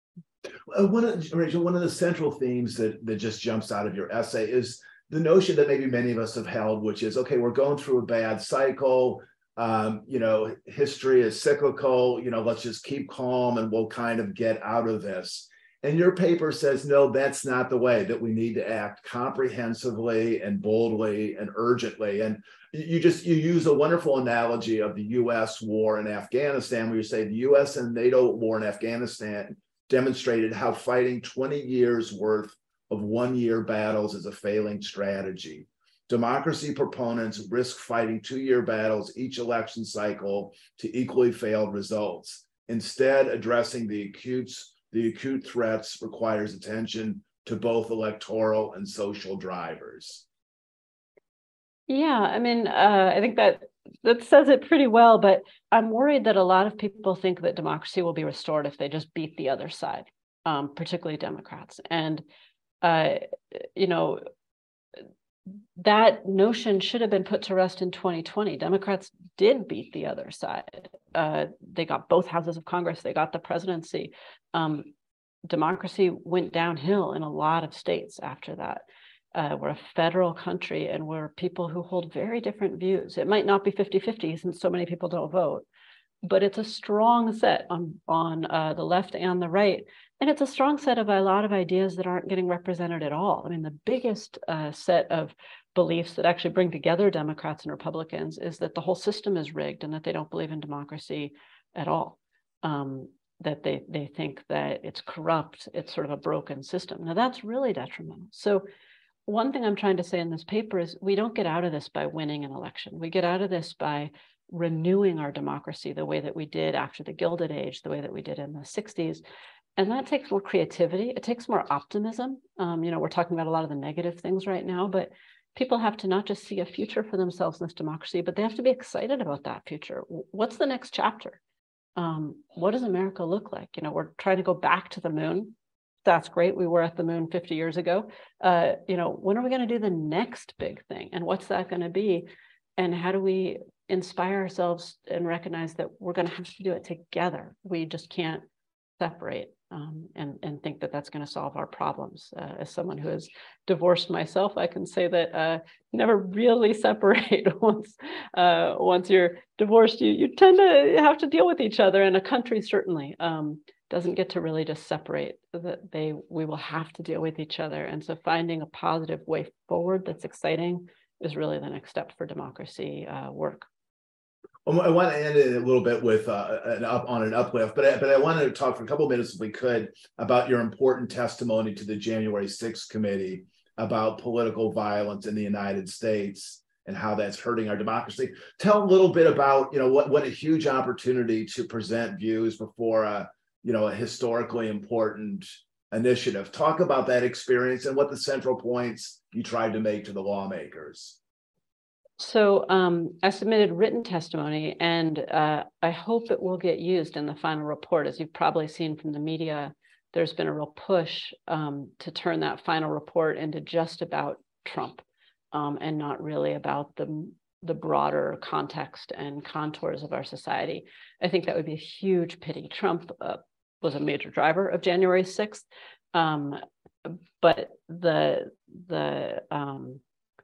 Uh, one of, Rachel, one of the central themes that, that just jumps out of your essay is the notion that maybe many of us have held, which is, okay, we're going through a bad cycle. Um, you know, history is cyclical. You know, let's just keep calm and we'll kind of get out of this. And your paper says, no, that's not the way, that we need to act comprehensively and boldly and urgently. And you just, you use a wonderful analogy of the U S war in Afghanistan, where you say the U S and NATO war in Afghanistan demonstrated how fighting twenty years worth of one-year battles is a failing strategy. Democracy proponents risk fighting two-year battles each election cycle to equally failed results. Instead, addressing the acute, the acute threats requires attention to both electoral and social drivers. Yeah, I mean, uh, I think that that says it pretty well, but I'm worried that a lot of people think that democracy will be restored if they just beat the other side, um, particularly Democrats. And Uh, you know, that notion should have been put to rest in twenty twenty. Democrats did beat the other side. Uh, they got both houses of Congress. They got the presidency. Um, democracy went downhill in a lot of states after that. Uh, we're a federal country, and we're people who hold very different views. It might not be fifty fifty since so many people don't vote, but it's a strong set on, on uh, the left and the right. And it's a strong set of a lot of ideas that aren't getting represented at all. I mean, the biggest uh, set of beliefs that actually bring together Democrats and Republicans is that the whole system is rigged and that they don't believe in democracy at all. Um, that they, they think that it's corrupt, it's sort of a broken system. Now, that's really detrimental. So one thing I'm trying to say in this paper is we don't get out of this by winning an election. We get out of this by renewing our democracy the way that we did after the Gilded Age, the way that we did in the sixties. And that takes more creativity. It takes more optimism. Um, you know, we're talking about a lot of the negative things right now, but people have to not just see a future for themselves in this democracy, but they have to be excited about that future. What's the next chapter? Um, what does America look like? You know, we're trying to go back to the moon. That's great. We were at the moon fifty years ago. Uh, you know, when are we going to do the next big thing? And what's that going to be? And how do we inspire ourselves and recognize that we're going to have to do it together? We just can't separate um, and, and think that that's going to solve our problems. Uh, as someone who has divorced myself, I can say that uh, you never really separate. once uh, once you're divorced, you, you tend to have to deal with each other, and a country certainly um, doesn't get to really just separate. That they we will have to deal with each other. And so finding a positive way forward that's exciting is really the next step for democracy uh, work. Well, I want to end it a little bit with uh, an up on an uplift, but I, but I wanted to talk for a couple of minutes, if we could, about your important testimony to the January sixth committee about political violence in the United States and how that's hurting our democracy. Tell a little bit about, you know, what what a huge opportunity to present views before a, you know, a historically important initiative. Talk about that experience and what the central points you tried to make to the lawmakers. So um, I submitted written testimony, and uh, I hope it will get used in the final report. As you've probably seen from the media, there's been a real push um, to turn that final report into just about Trump um, and not really about the, the broader context and contours of our society. I think that would be a huge pity. Trump uh, was a major driver of January sixth, um, but the, the um,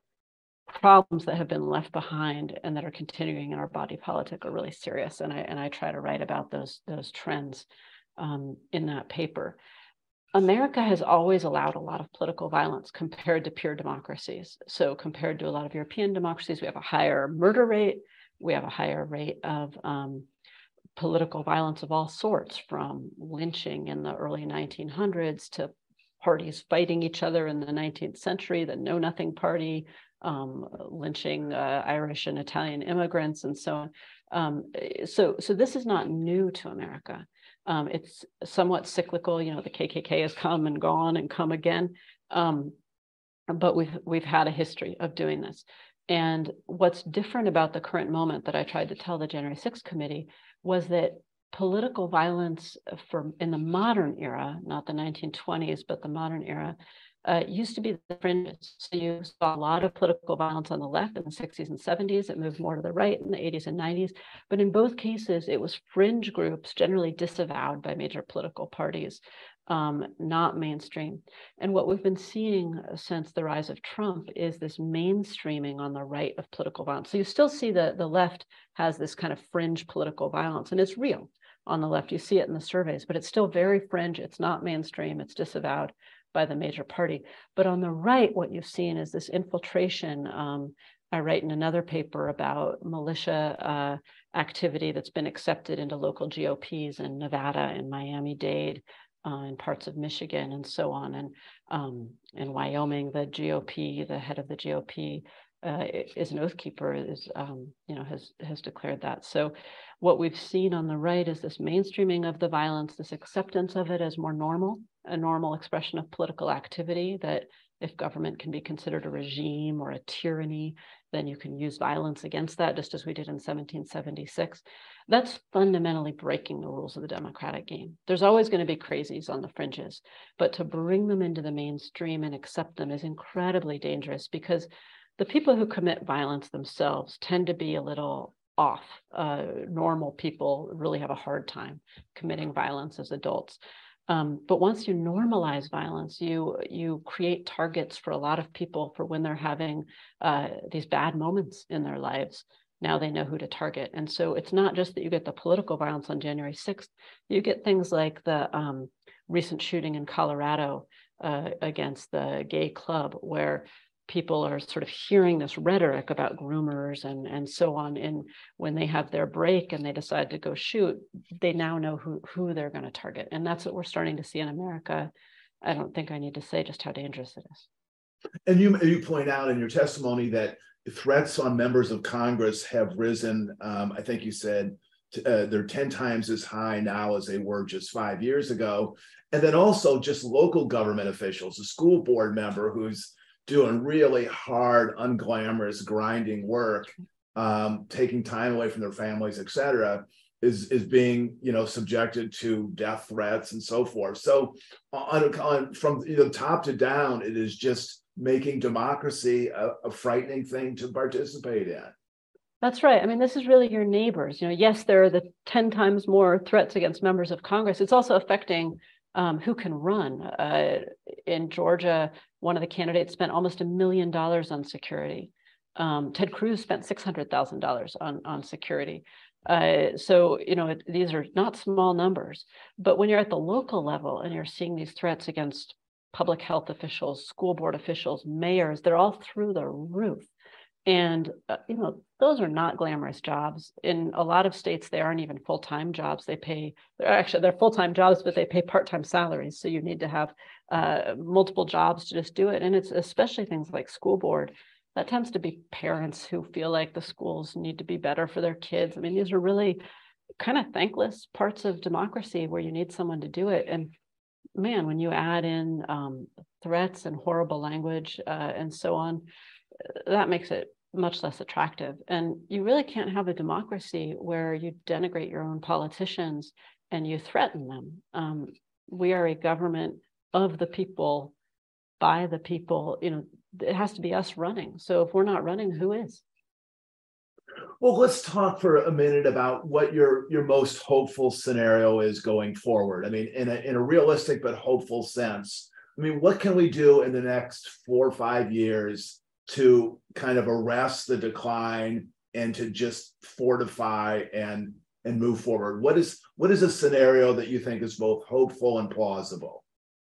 problems that have been left behind and that are continuing in our body politic are really serious. And I and I try to write about those, those trends um, in that paper. America has always allowed a lot of political violence compared to pure democracies. So compared to a lot of European democracies, we have a higher murder rate, we have a higher rate of um, political violence of all sorts, from lynching in the early nineteen hundreds to parties fighting each other in the nineteenth century, the Know Nothing Party, um, lynching uh, Irish and Italian immigrants, and so on. Um, so, so this is not new to America. Um, it's somewhat cyclical. You know, the K K K has come and gone and come again, um, but we've we've had a history of doing this. And what's different about the current moment that I tried to tell the January sixth committee was that political violence for in the modern era, not the nineteen twenties, but the modern era, uh, used to be the fringes. So you saw a lot of political violence on the left in the sixties and seventies. It moved more to the right in the eighties and nineties. But in both cases, it was fringe groups generally disavowed by major political parties, um, not mainstream. And what we've been seeing since the rise of Trump is this mainstreaming on the right of political violence. So you still see the, the left has this kind of fringe political violence, and it's real on the left. You see it in the surveys, but it's still very fringe. It's not mainstream. It's disavowed by the major party. But on the right, what you've seen is this infiltration. Um, I write in another paper about militia uh, activity that's been accepted into local G O Ps in Nevada and Miami-Dade, uh, in parts of Michigan and so on. And um, in Wyoming, the G O P, the head of the G O P, uh, is an oath keeper, is, um, you know, has, has declared that. So what we've seen on the right is this mainstreaming of the violence, this acceptance of it as more normal, a normal expression of political activity, that if government can be considered a regime or a tyranny, then you can use violence against that, just as we did in seventeen seventy-six. That's fundamentally breaking the rules of the democratic game. There's always going to be crazies on the fringes, but to bring them into the mainstream and accept them is incredibly dangerous, because the people who commit violence themselves tend to be a little off. Uh, normal people really have a hard time committing violence as adults. Um, but once you normalize violence, you you create targets for a lot of people for when they're having uh, these bad moments in their lives. Now they know who to target. And so it's not just that you get the political violence on January sixth, you get things like the um, recent shooting in Colorado uh, against the gay club, where people are sort of hearing this rhetoric about groomers and, and so on. And when they have their break and they decide to go shoot, they now know who, who they're going to target. And that's what we're starting to see in America. I don't think I need to say just how dangerous it is. And you, you point out in your testimony that threats on members of Congress have risen. Um, I think you said uh, they're ten times as high now as they were just five years ago. And then also just local government officials, a school board member who's doing really hard, unglamorous, grinding work, um, taking time away from their families, et cetera, is, is being, you know, subjected to death threats and so forth. So on, on, from you know, top to down, it is just making democracy a, a frightening thing to participate in. That's right. I mean, this is really your neighbors. You know, yes, there are the ten times more threats against members of Congress. It's also affecting Um, who can run. Uh, in Georgia, one of the candidates spent almost a million dollars on security. Um, Ted Cruz spent six hundred thousand dollars on, on security. Uh, so, you know, it, these are not small numbers. But when you're at the local level and you're seeing these threats against public health officials, school board officials, mayors, they're all through the roof. And, uh, you know, those are not glamorous jobs. In a lot of states, they aren't even full-time jobs. They pay, they're actually, they're full-time jobs, but they pay part-time salaries. So you need to have uh, multiple jobs to just do it. And it's especially things like school board. That tends to be parents who feel like the schools need to be better for their kids. I mean, these are really kind of thankless parts of democracy where you need someone to do it. And man, when you add in um, threats and horrible language uh, and so on, that makes it much less attractive. And you really can't have a democracy where you denigrate your own politicians and you threaten them. Um, we are a government of the people, by the people. You know, it has to be us running. So if we're not running, who is? Well, let's talk for a minute about what your your most hopeful scenario is going forward. I mean, in a in a realistic but hopeful sense. I mean, what can we do in the next four or five years to kind of arrest the decline and to just fortify and and move forward? What is what is a scenario that you think is both hopeful and plausible?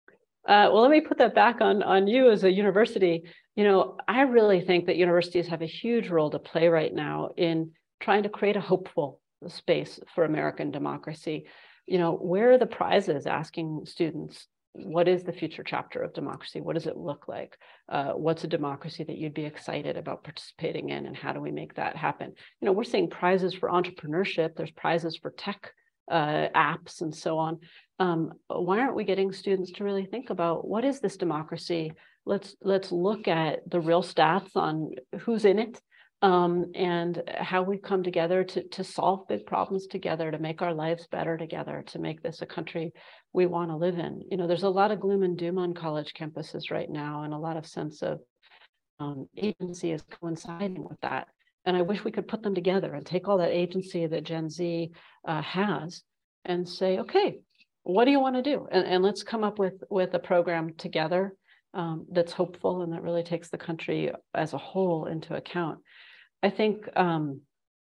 Uh, well, let me put that back on, on you as a university. You know, I really think that universities have a huge role to play right now in trying to create a hopeful space for American democracy. You know, where are the prizes asking students, what is the future chapter of democracy? What does it look like? Uh, what's a democracy that you'd be excited about participating in? And how do we make that happen? You know, we're seeing prizes for entrepreneurship. There's prizes for tech uh, apps and so on. Um, why aren't we getting students to really think about what is this democracy? Let's let's look at the real stats on who's in it um, and how we come together to, to solve big problems together, to make our lives better together, to make this a country we want to live in. You know, there's a lot of gloom and doom on college campuses right now, and a lot of sense of um, agency is coinciding with that. And I wish we could put them together and take all that agency that Gen Z uh, has and say, okay, what do you want to do? And, and let's come up with, with a program together um, that's hopeful and that really takes the country as a whole into account. I think um,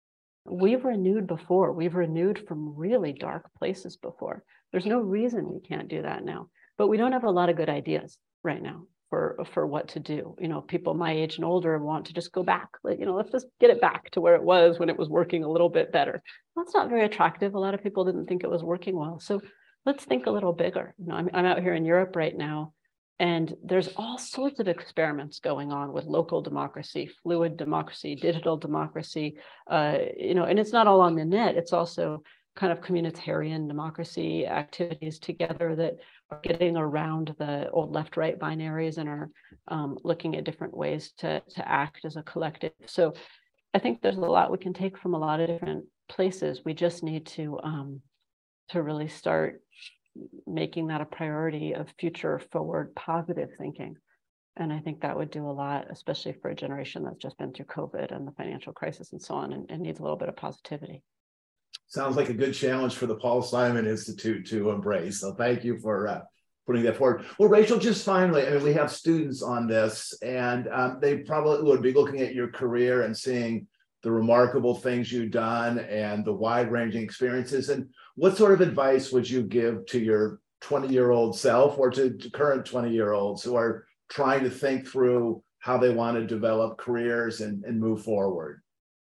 we've renewed before. We've renewed from really dark places before. There's no reason we can't do that now, but we don't have a lot of good ideas right now for, for what to do. You know, people my age and older want to just go back, like, you know, let's just get it back to where it was when it was working a little bit better. That's not very attractive. A lot of people didn't think it was working well. So let's think a little bigger. You know, I'm, I'm out here in Europe right now, and there's all sorts of experiments going on with local democracy, fluid democracy, digital democracy, uh, you know, and it's not all on the net. It's also kind of communitarian democracy activities together that are getting around the old left-right binaries and are um, looking at different ways to, to act as a collective. So I think there's a lot we can take from a lot of different places. We just need to um, to really start making that a priority of future forward positive thinking. And I think that would do a lot, especially for a generation that's just been through COVID and the financial crisis and so on, and, and needs a little bit of positivity. Sounds like a good challenge for the Paul Simon Institute to embrace. So thank you for uh, putting that forward. Well, Rachel, just finally, I mean, we have students on this, and um, they probably would be looking at your career and seeing the remarkable things you've done and the wide-ranging experiences. And what sort of advice would you give to your twenty-year-old self or to, to current twenty-year-olds who are trying to think through how they want to develop careers and, and move forward?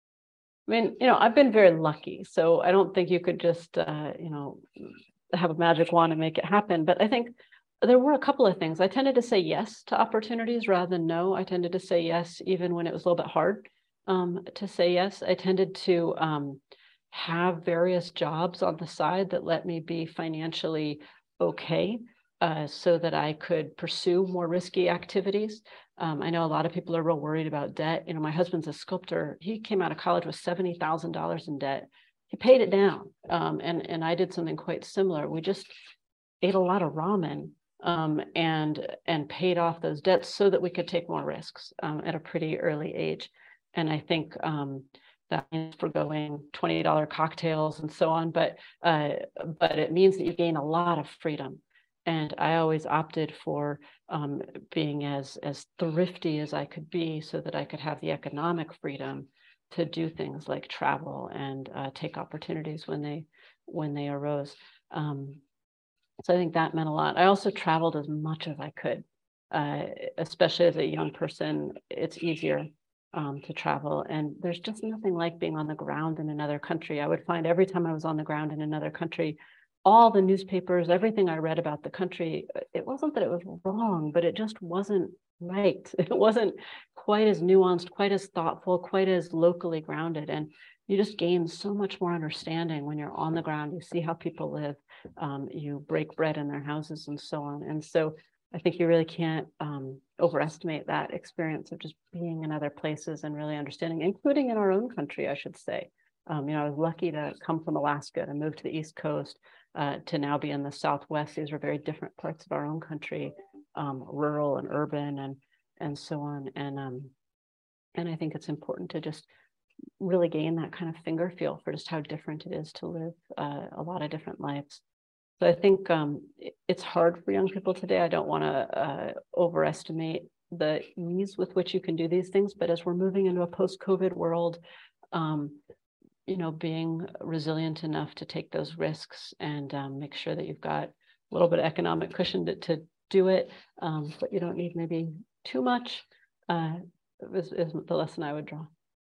I mean, you know, I've been very lucky, so I don't think you could just, uh, you know, have a magic wand and make it happen. But I think there were a couple of things. I tended to say yes to opportunities rather than no. I tended to say yes, even when it was a little bit hard um, to say yes. I tended to um, have various jobs on the side that let me be financially okay uh, so that I could pursue more risky activities. Um, I know a lot of people are real worried about debt. You know, my husband's a sculptor. He came out of college with seventy thousand dollars in debt. He paid it down. Um, and, and I did something quite similar. We just ate a lot of ramen um, and, and paid off those debts so that we could take more risks um, at a pretty early age. And I think um, that means forgoing twenty dollar cocktails and so on, but, uh, but it means that you gain a lot of freedom. And I always opted for um, being as, as thrifty as I could be so that I could have the economic freedom to do things like travel and uh, take opportunities when they when they arose. Um, so I think that meant a lot. I also traveled as much as I could, uh, especially as a young person. It's easier um, to travel, and there's just nothing like being on the ground in another country. I would find every time I was on the ground in another country, all the newspapers, everything I read about the country, it wasn't that it was wrong, but it just wasn't right. It wasn't quite as nuanced, quite as thoughtful, quite as locally grounded. And you just gain so much more understanding when you're on the ground. You see how people live, um, you break bread in their houses and so on. And so I think you really can't um, overestimate that experience of just being in other places and really understanding, including in our own country, I should say. Um, you know, I was lucky to come from Alaska, to move to the East Coast, uh, to now be in the Southwest. These are very different parts of our own country, um, rural and urban, and and so on. And um, and I think it's important to just really gain that kind of finger feel for just how different it is to live uh, a lot of different lives. So I think um, it's hard for young people today. I don't want to uh, overestimate the ease with which you can do these things, but as we're moving into a post-COVID world, um, you know, being resilient enough to take those risks and um, make sure that you've got a little bit of economic cushion to, to do it, um, but you don't need maybe too much, uh, is, is the lesson I would draw.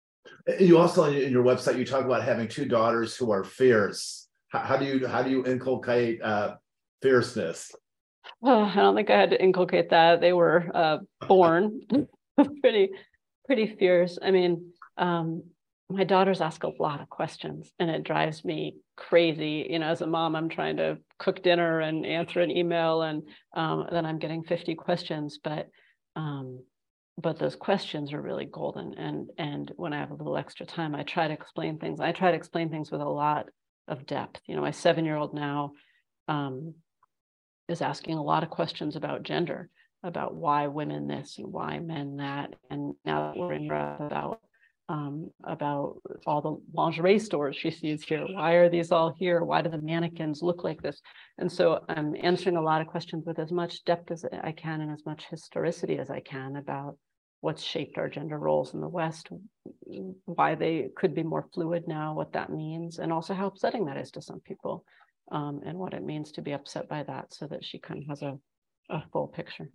You also, in your website, you talk about having two daughters who are fierce. How, how do you how do you inculcate uh, fierceness? Oh, I don't think I had to inculcate that. They were uh, born pretty pretty fierce. I mean, um, my daughters ask a lot of questions, and it drives me crazy. You know, as a mom, I'm trying to cook dinner and answer an email, and um, then I'm getting fifty questions. But um, but those questions are really golden. And and when I have a little extra time, I try to explain things. I try to explain things with a lot of depth. You know, my seven-year-old now um, is asking a lot of questions about gender, about why women this and why men that. And now that we're in Europe, about Um, about all the lingerie stores she sees here. Why are these all here? Why do the mannequins look like this? And so I'm answering a lot of questions with as much depth as I can and as much historicity as I can about what's shaped our gender roles in the West, why they could be more fluid now, what that means, and also how upsetting that is to some people, um, and what it means to be upset by that, so that she kind of has a, a full picture.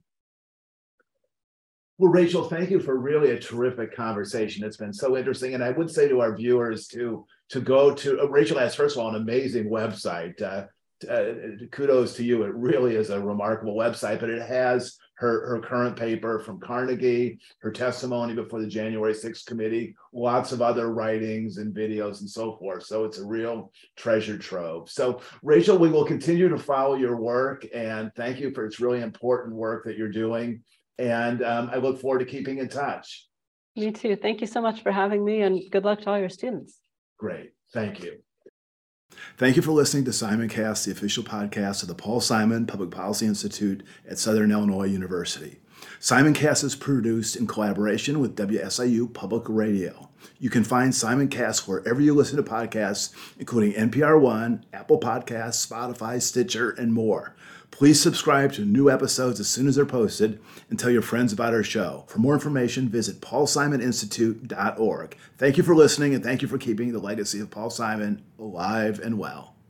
Well, Rachel, thank you for really a terrific conversation. It's been so interesting. And I would say to our viewers to, to go to, uh, Rachel has, first of all, an amazing website. Uh, uh, kudos to you. It really is a remarkable website, but it has her, her current paper from Carnegie, her testimony before the January sixth committee, lots of other writings and videos and so forth. So it's a real treasure trove. So Rachel, we will continue to follow your work, and thank you for its really important work that you're doing. And um, I look forward to keeping in touch. Me too. Thank you so much for having me, and good luck to all your students. Great. Thank you. Thank you for listening to SimonCast, the official podcast of the Paul Simon Public Policy Institute at Southern Illinois University. SimonCast is produced in collaboration with W S I U Public Radio. You can find SimonCast wherever you listen to podcasts, including N P R One, Apple Podcasts, Spotify, Stitcher, and more. Please subscribe to new episodes as soon as they're posted, and tell your friends about our show. For more information, visit paul simon institute dot org. Thank you for listening, and thank you for keeping the legacy of Paul Simon alive and well.